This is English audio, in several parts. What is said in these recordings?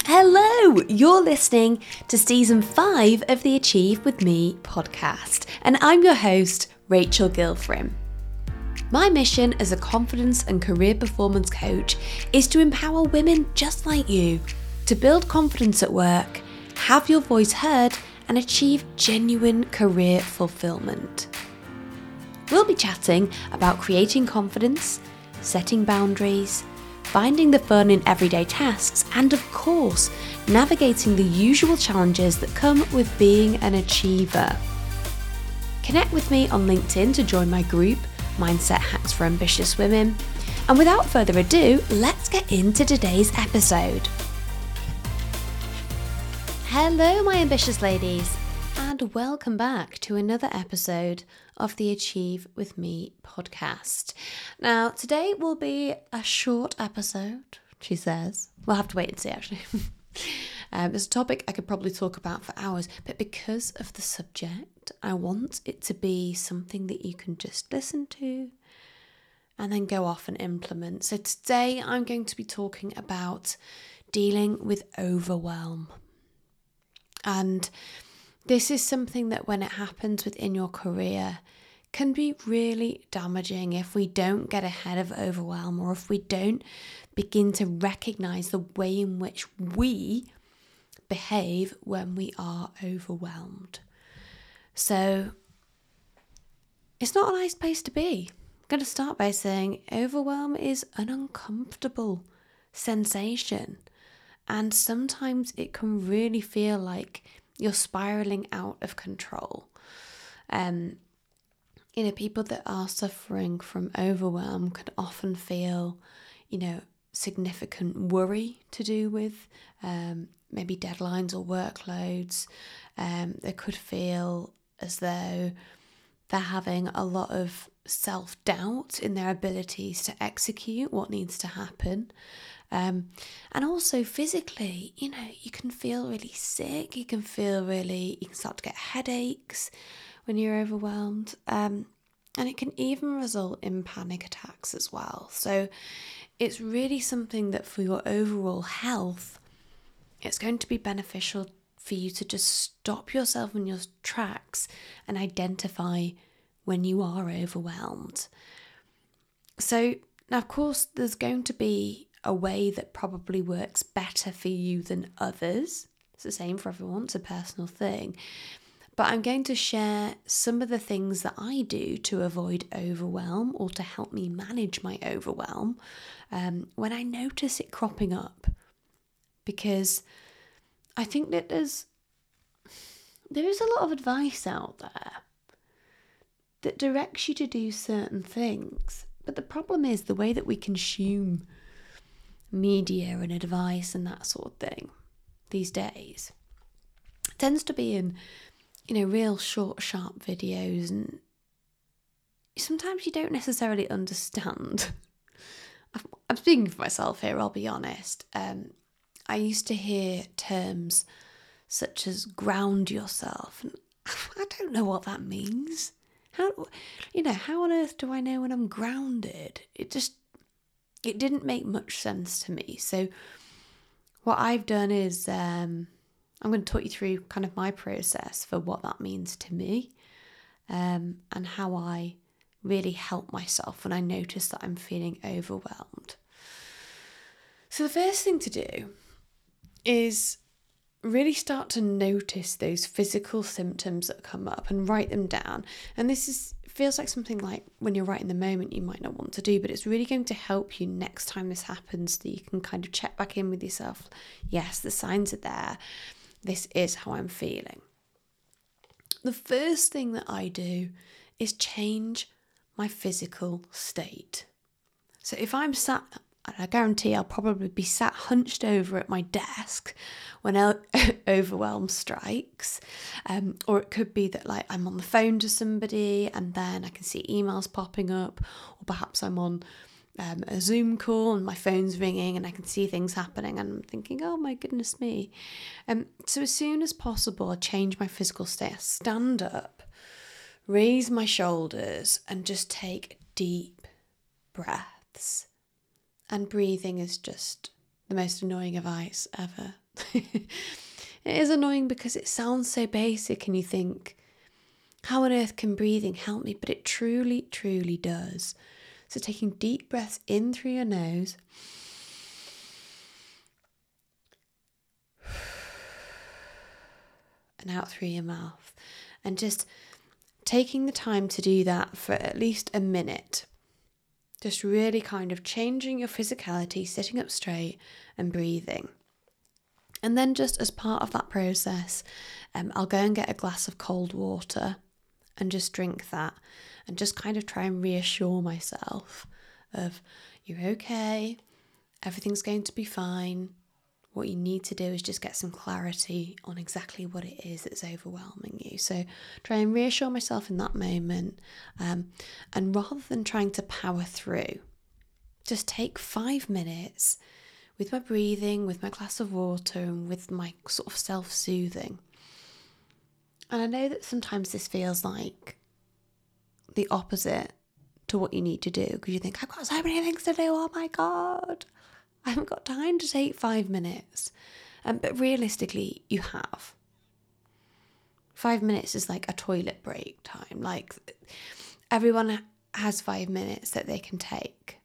Hello, you're listening to season 5 of the Achieve With Me podcast, and I'm your host, Rachel Gilfrim. My mission as a confidence and career performance coach is to empower women just like you to build confidence at work, have your voice heard, and achieve genuine career fulfillment. We'll be chatting about creating confidence, setting boundaries, finding the fun in everyday tasks, and of course, navigating the usual challenges that come with being an achiever. Connect with me on LinkedIn to join my group, Mindset Hacks for Ambitious Women. And without further ado, let's get into today's episode. Hello, my ambitious ladies, and welcome back to another episode of the Achieve With Me podcast. Now, today will be a short episode, she says. We'll have to wait and see, actually. It's a topic I could probably talk about for hours, but because of the subject, I want it to be something that you can just listen to and then go off and implement. So today I'm going to be talking about dealing with overwhelm. And this is something that when it happens within your career can be really damaging if we don't get ahead of overwhelm, or if we don't begin to recognize the way in which we behave when we are overwhelmed. So it's not a nice place to be. I'm going to start by saying overwhelm is an uncomfortable sensation, and sometimes it can really feel like you're spiraling out of control. People that are suffering from overwhelm can often feel, significant worry to do with maybe deadlines or workloads. They could feel as though they're having a lot of self-doubt in their abilities to execute what needs to happen. And also physically, you can feel really sick. You can start to get headaches when you're overwhelmed. And it can even result in panic attacks as well. So it's really something that for your overall health, it's going to be beneficial for you to just stop yourself in your tracks and identify when you are overwhelmed. So now, of course, there's going to be a way that probably works better for you than others. It's the same for everyone, it's a personal thing. But I'm going to share some of the things that I do to avoid overwhelm, or to help me manage my overwhelm when I notice it cropping up. Because I think that there is a lot of advice out there that directs you to do certain things. But the problem is the way that we consume media and advice and that sort of thing these days tends to be in real short, sharp videos, and sometimes you don't necessarily understand. I'm speaking for myself here, I'll be honest. I used to hear terms such as ground yourself, and I don't know what that means. How on earth do I know when I'm grounded? It didn't make much sense to me. So what I've done is I'm going to talk you through kind of my process for what that means to me, and how I really help myself when I notice that I'm feeling overwhelmed. So the first thing to do is really start to notice those physical symptoms that come up and write them down. And this feels like something like when you're right in the moment you might not want to do, but it's really going to help you next time this happens, that you can kind of check back in with yourself. Yes, the signs are there. This is how I'm feeling. The first thing that I do is change my physical state. So if I'm sat, and I guarantee I'll probably be sat hunched over at my desk when overwhelm strikes, or it could be that I'm on the phone to somebody and then I can see emails popping up, or perhaps I'm on a Zoom call and my phone's ringing and I can see things happening and I'm thinking, oh my goodness me. So as soon as possible, I change my physical state. I stand up, raise my shoulders, and just take deep breaths. And breathing is just the most annoying advice ever. It is annoying because it sounds so basic and you think, how on earth can breathing help me? But it truly, truly does. So taking deep breaths in through your nose and out through your mouth, and just taking the time to do that for at least a minute. Just really kind of changing your physicality, sitting up straight and breathing. And then just as part of that process, I'll go and get a glass of cold water and just drink that and just kind of try and reassure myself of, you're okay, everything's going to be fine. What you need to do is just get some clarity on exactly what it is that's overwhelming you. So try and reassure myself in that moment. And rather than trying to power through, just take 5 minutes with my breathing, with my glass of water, and with my sort of self-soothing. And I know that sometimes this feels like the opposite to what you need to do, because you think, I've got so many things to do, oh my God, I haven't got time to take 5 minutes. But realistically, you have. 5 minutes is like a toilet break time. Like, everyone has 5 minutes that they can take.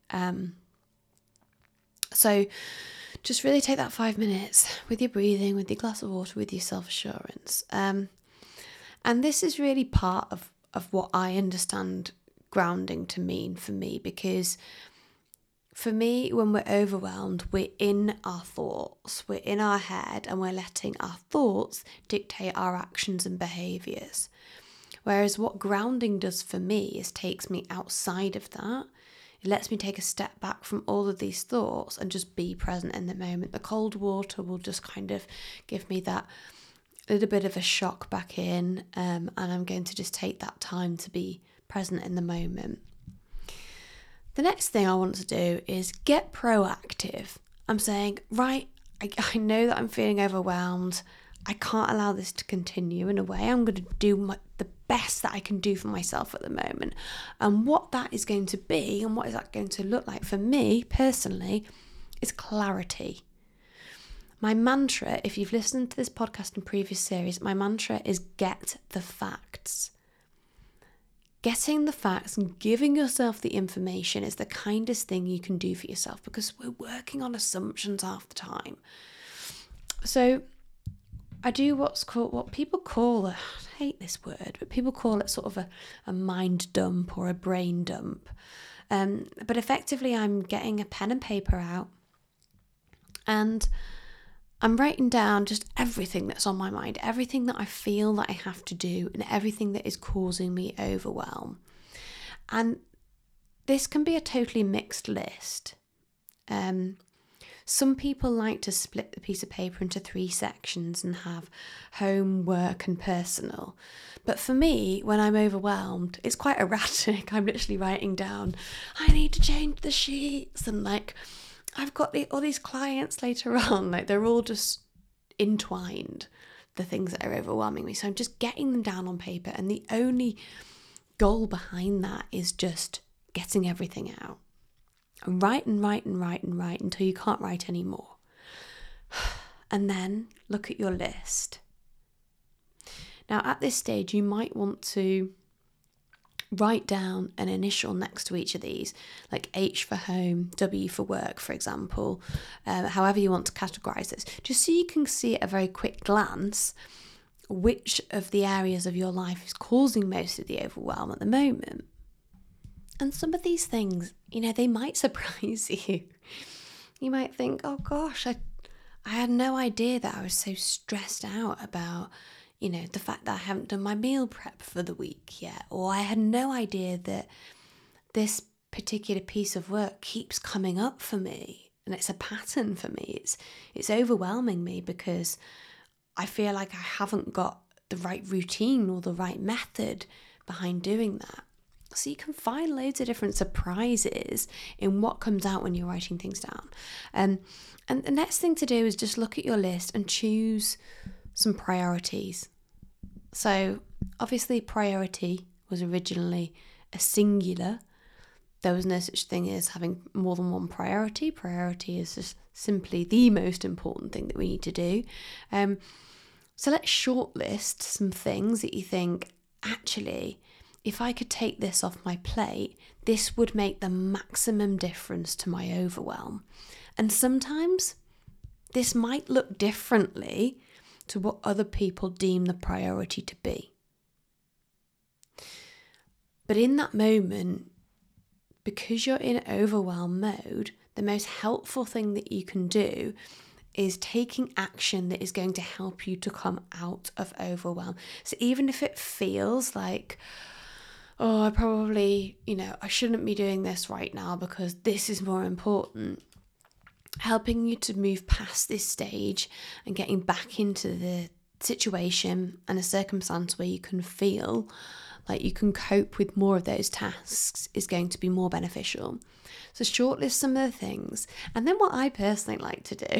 So just really take that 5 minutes with your breathing, with your glass of water, with your self-assurance. And this is really part of what I understand grounding to mean for me, because for me, when we're overwhelmed, we're in our thoughts, we're in our head, and we're letting our thoughts dictate our actions and behaviours. Whereas what grounding does for me is takes me outside of that. It lets me take a step back from all of these thoughts and just be present in the moment. The cold water will just kind of give me that little bit of a shock back in, and I'm going to just take that time to be present in the moment. The next thing I want to do is get proactive. I'm saying, right, I know that I'm feeling overwhelmed. I can't allow this to continue in a way. I'm going to do the best that I can do for myself at the moment. And what that is going to be, and what is that going to look like for me personally, is clarity. My mantra, if you've listened to this podcast in previous series, my mantra is get the facts. Getting the facts and giving yourself the information is the kindest thing you can do for yourself, because we're working on assumptions half the time. So I do what people call, I hate this word, but people call it sort of a mind dump or a brain dump. But effectively, I'm getting a pen and paper out and I'm writing down just everything that's on my mind, everything that I feel that I have to do, and everything that is causing me overwhelm. And this can be a totally mixed list. Some people like to split the piece of paper into 3 sections and have home, work, and personal. But for me, when I'm overwhelmed, it's quite erratic. I'm literally writing down, I need to change the sheets, and like, I've got all these clients later on, like they're all just entwined, the things that are overwhelming me. So I'm just getting them down on paper, and the only goal behind that is just getting everything out. And write until you can't write anymore. And then look at your list. Now at this stage, you might want to write down an initial next to each of these, like H for home, W for work, for example, however you want to categorise this, just so you can see at a very quick glance which of the areas of your life is causing most of the overwhelm at the moment. And some of these things, they might surprise you. You might think, oh gosh, I had no idea that I was so stressed out about the fact that I haven't done my meal prep for the week yet, or I had no idea that this particular piece of work keeps coming up for me and it's a pattern for me. It's overwhelming me because I feel like I haven't got the right routine or the right method behind doing that. So you can find loads of different surprises in what comes out when you're writing things down. And the next thing to do is just look at your list and choose some priorities. So obviously priority was originally a singular, There was no such thing as having more than one priority. Priority is just simply the most important thing that we need to do. So let's shortlist some things that you think, actually, if I could take this off my plate, this would make the maximum difference to my overwhelm. And sometimes this might look differently to what other people deem the priority to be. But in that moment, because you're in overwhelm mode, the most helpful thing that you can do is taking action that is going to help you to come out of overwhelm. So even if it feels like, oh, I probably, I shouldn't be doing this right now because this is more important, helping you to move past this stage and getting back into the situation and a circumstance where you can feel like you can cope with more of those tasks is going to be more beneficial. So shortlist some of the things. And then what I personally like to do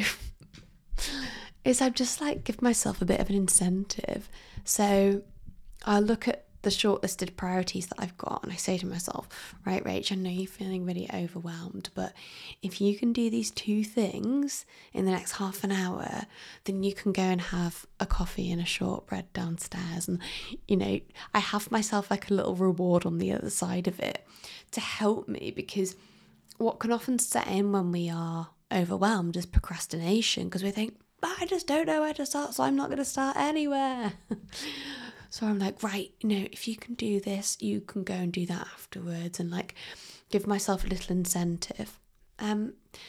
is I just give myself a bit of an incentive. So I look at the shortlisted priorities that I've got and I say to myself, right, Rach, I know you're feeling really overwhelmed, but if you can do these 2 things in the next half an hour, then you can go and have a coffee and a shortbread downstairs. And, I have myself a little reward on the other side of it to help me, because what can often set in when we are overwhelmed is procrastination, because we think, I just don't know where to start, so I'm not going to start anywhere. So I'm like, right, if you can do this, you can go and do that afterwards, and give myself a little incentive. And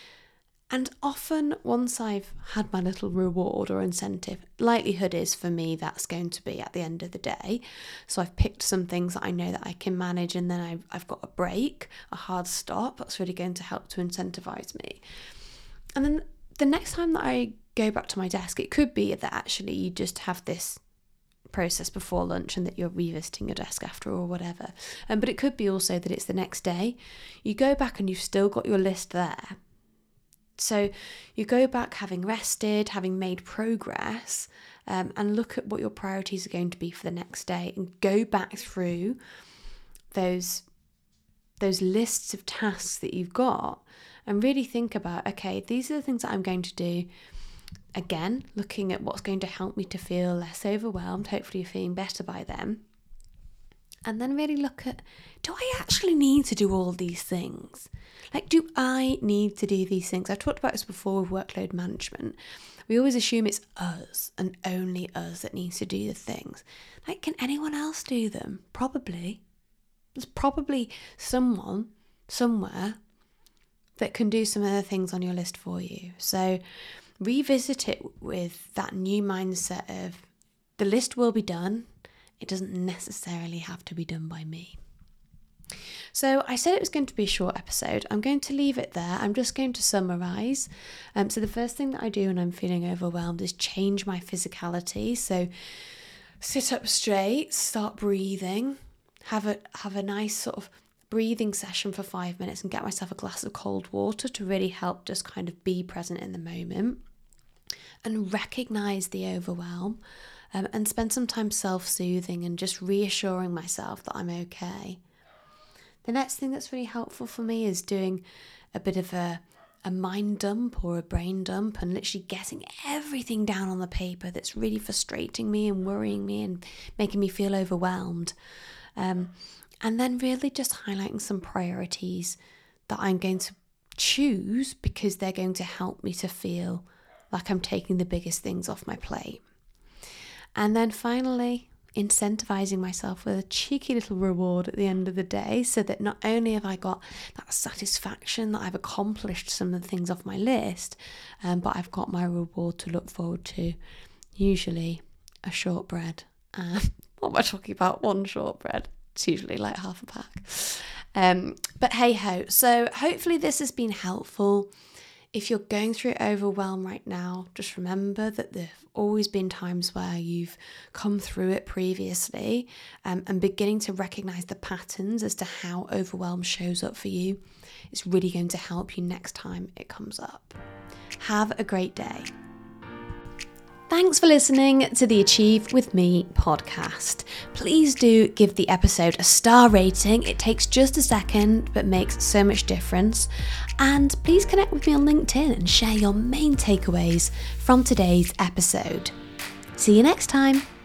often once I've had my little reward or incentive, likelihood is for me that's going to be at the end of the day. So I've picked some things that I know that I can manage, and then I've got a break, a hard stop. That's really going to help to incentivize me. And then the next time that I go back to my desk, it could be that actually you just have this process before lunch and that you're revisiting your desk after or whatever. But it could be also that it's the next day. You go back and you've still got your list there. So you go back having rested, having made progress, and look at what your priorities are going to be for the next day, and go back through those lists of tasks that you've got and really think about, okay, these are the things that I'm going to do. Again, looking at what's going to help me to feel less overwhelmed. Hopefully you're feeling better by then. And then really look at, do I actually need to do all these things? Do I need to do these things? I've talked about this before with workload management. We always assume it's us and only us that needs to do the things. Can anyone else do them? Probably. There's probably someone somewhere that can do some of the things on your list for you. So revisit it with that new mindset of the list will be done. It doesn't necessarily have to be done by me. So I said it was going to be a short episode. I'm going to leave it there. I'm just going to summarise. So the first thing that I do when I'm feeling overwhelmed is change my physicality. So sit up straight, start breathing, have a nice sort of breathing session for 5 minutes and get myself a glass of cold water to really help just kind of be present in the moment and recognise the overwhelm, and spend some time self-soothing and just reassuring myself that I'm okay. The next thing that's really helpful for me is doing a bit of a mind dump or a brain dump and literally getting everything down on the paper that's really frustrating me and worrying me and making me feel overwhelmed. And then really just highlighting some priorities that I'm going to choose because they're going to help me to feel like I'm taking the biggest things off my plate. And then finally, incentivizing myself with a cheeky little reward at the end of the day, so that not only have I got that satisfaction that I've accomplished some of the things off my list, but I've got my reward to look forward to, usually a shortbread. What am I talking about? One shortbread. It's usually like half a pack. But hey ho. So hopefully this has been helpful. If you're going through overwhelm right now, just remember that there have always been times where you've come through it previously, and beginning to recognise the patterns as to how overwhelm shows up for you is really going to help you next time it comes up. Have a great day. Thanks for listening to the Achieve With Me podcast. Please do give the episode a star rating. It takes just a second, but makes so much difference. And please connect with me on LinkedIn and share your main takeaways from today's episode. See you next time.